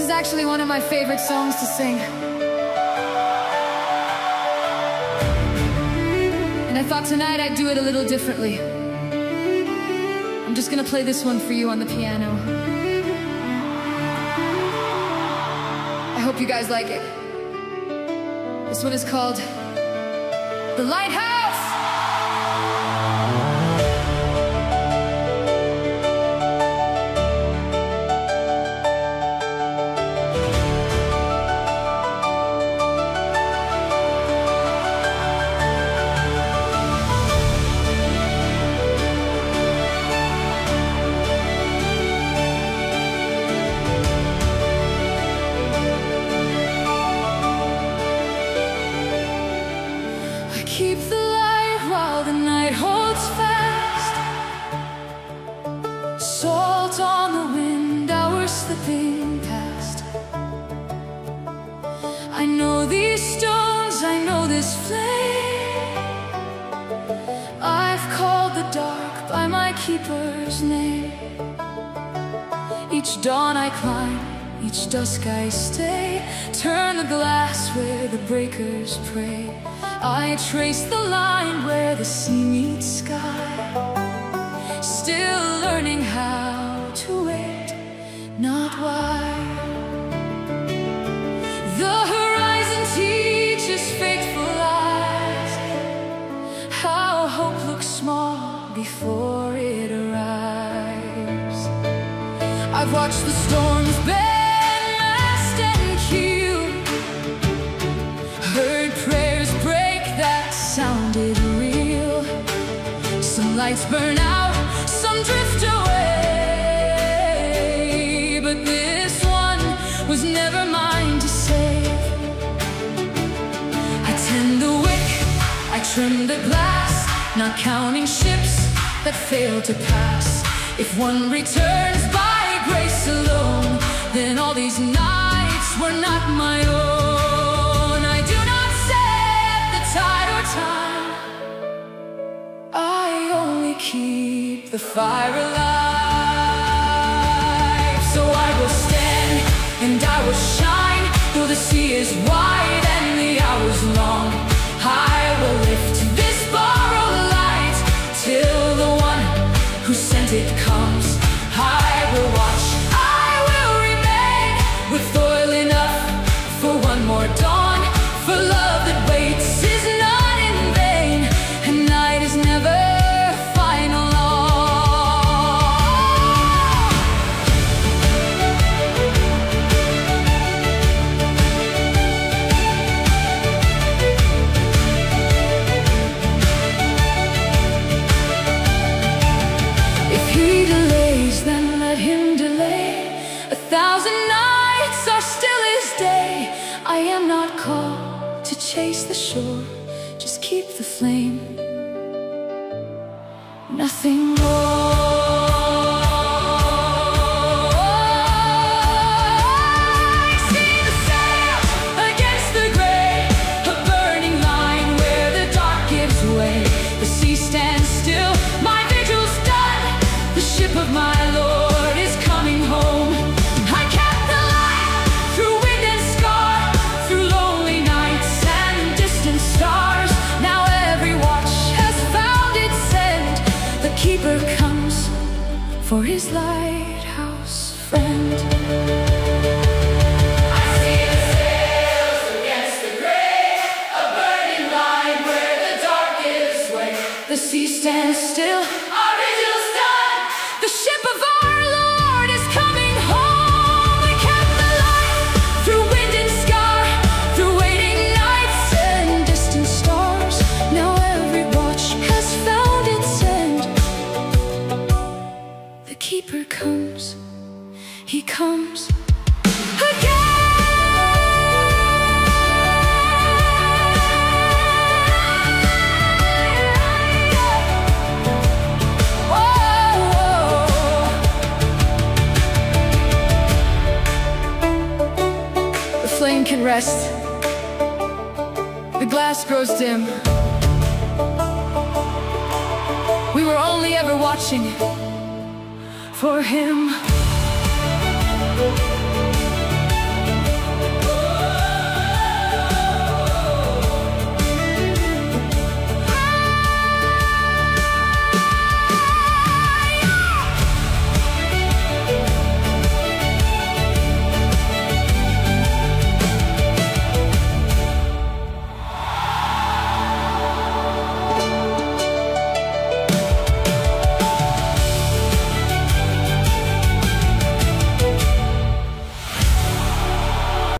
is actually one of my favorite songs to sing. And I thought tonight I'd do it a little differently. I'm just gonna play this one for you on the piano. I hope you guys like it. This one is called The Lighthouse. Keep the light while the night holds fast. Salt on the wind, hours slipping past. I know these stones, I know this flame. I've called the dark by my keeper's name. Each dawn I climb, each dusk I stay. Turn the glass where the breakers pray. I trace the line where the sea meets sky. Still learning how to wait, not why. The horizon teaches faithful eyes how hope looks small before it arrives. I've watched the storms bend, mast and keel, heard prayers break that sounded real. Some lights burn out, some drift away, but this one was never mine to save. I tend the wick, I trim the glass, not counting ships that fail to pass. If one returns by grace alone, then all these nights were not my own. I do not set the tide or time, I only keep the fire alive. So I will stand and I will shine, though the sea is wide and the hours long. I will lift this borrowed light till the one who sent it comes. I will watch, I will remain, with oil enough for one more dawn. For love that waits is not in vain, and night is never final. If he delays, then let him delay. 1,000 nights are still his day. I am not called to chase the shore, just keep the flame, nothing more. I see the sails against the gray, a burning line where the dark gives way. The sea stands still, my vigil's done. The ship of my Lord is coming home. I kept the light through wind and scar, through lonely nights and distant stars. Now every watch has found its end. The keeper comes for his lighthouse friend. I see the sails against the gray, a burning line where the dark gives way. The sea stands still, our vigil's done. The ship of our Lord is coming home. We kept the light through wind and scar, through waiting nights and distant stars. Now every watch has found its end. The keeper comes, he comes again. The flame can rest, the glass grows dim. We were only ever watching for him.